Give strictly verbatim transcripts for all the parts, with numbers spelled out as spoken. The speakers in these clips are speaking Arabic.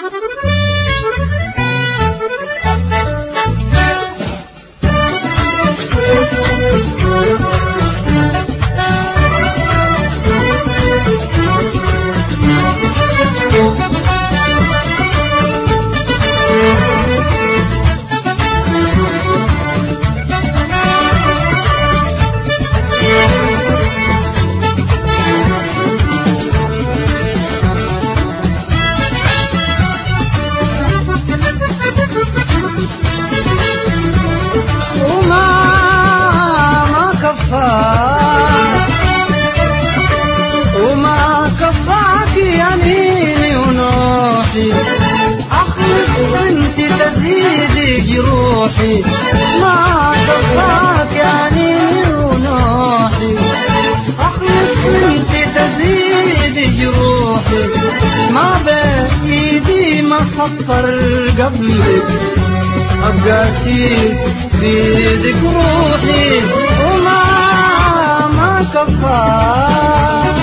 وما كفاك يميني ونوحي، أخلص وانت تزيدي جروحي. ما كفاك يميني ونوحي، أخلص وانت تزيدي جروحي. ما بإيدي ما فكر قبلك، أبقاسي في يدك روحي. وما ما كفاك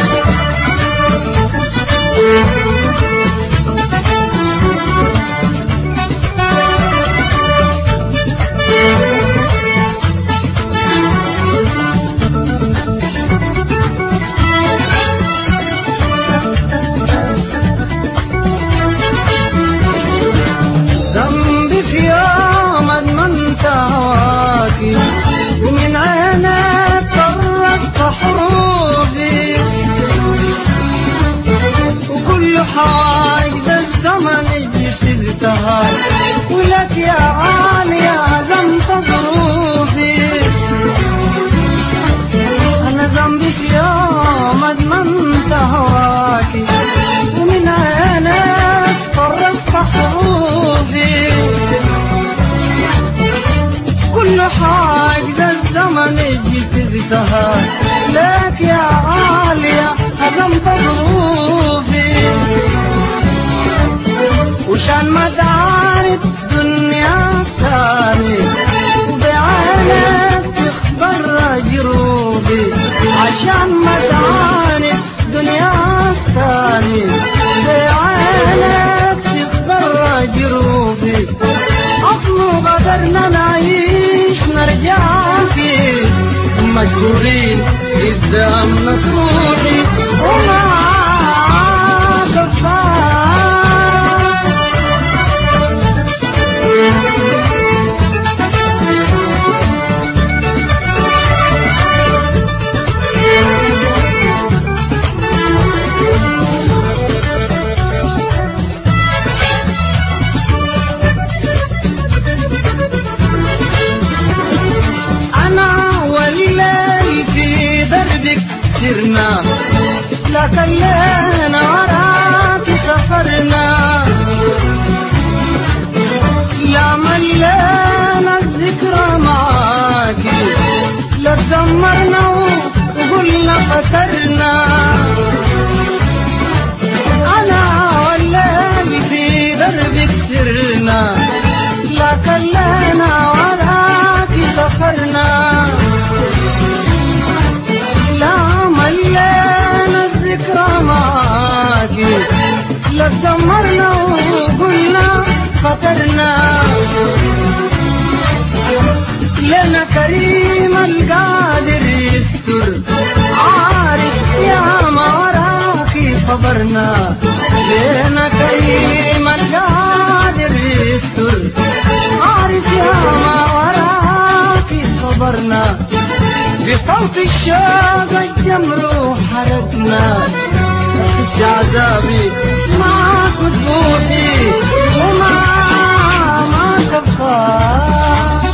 ذنبي في يوم أدمنت هواكي، ومن عينك طرقت حروفي، وكل حاجة الزمن جسدتها، ولك يا عالي عزمت ظروفي. أنا ذنبي في يوم أدمنت هواكي، ومن عينك طرقت حروفي، كل حاجة الزمن جسدتها، لك يا عالية هزمت ظروفي. وشان ما تعرف دنيا ثاني، وبعينك تخبر جروبي. عشان ما تعرف دنيا ثاني، بعينك تخبر جروبي. أصل قدرنا نعيش نرجع فيه، مجبورين قدام مكروهي. وما كفاك سرنا، لا كلنا وراك سفرنا، لا ملينا الذكرى معاك، لا تزمرنا وقلنا خسرنا. أنا والليل في دربك سرنا، لا كلنا وراك سفرنا، لا ملينا الذكرى معاكي، لا تزمرنا وقلنا خطرنا. لنا كريم القادر يستر، عارف يا ما وراكي صبرنا. لنا كريم القادر يستر، عارف يا ما وراكي صبرنا. بصوت الشوق الجمر حركنا، في عذابي معك طموحي. وما ما كفاك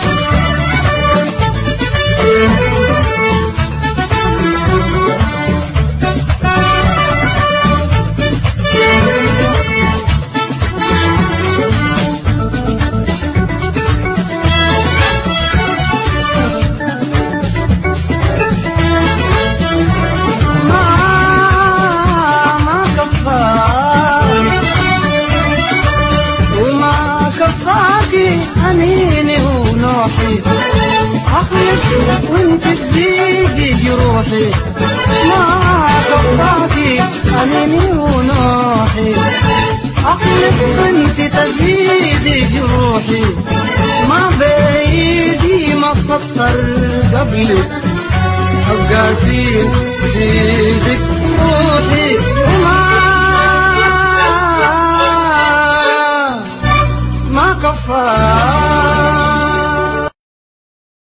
أنيني ونوحي، أخلص وانت تزيدي جروحي. ما كفاكي أنيني ونوحي، أخلص تزيد جروحي ما بيدي ما تسطر قبلك حب قاسي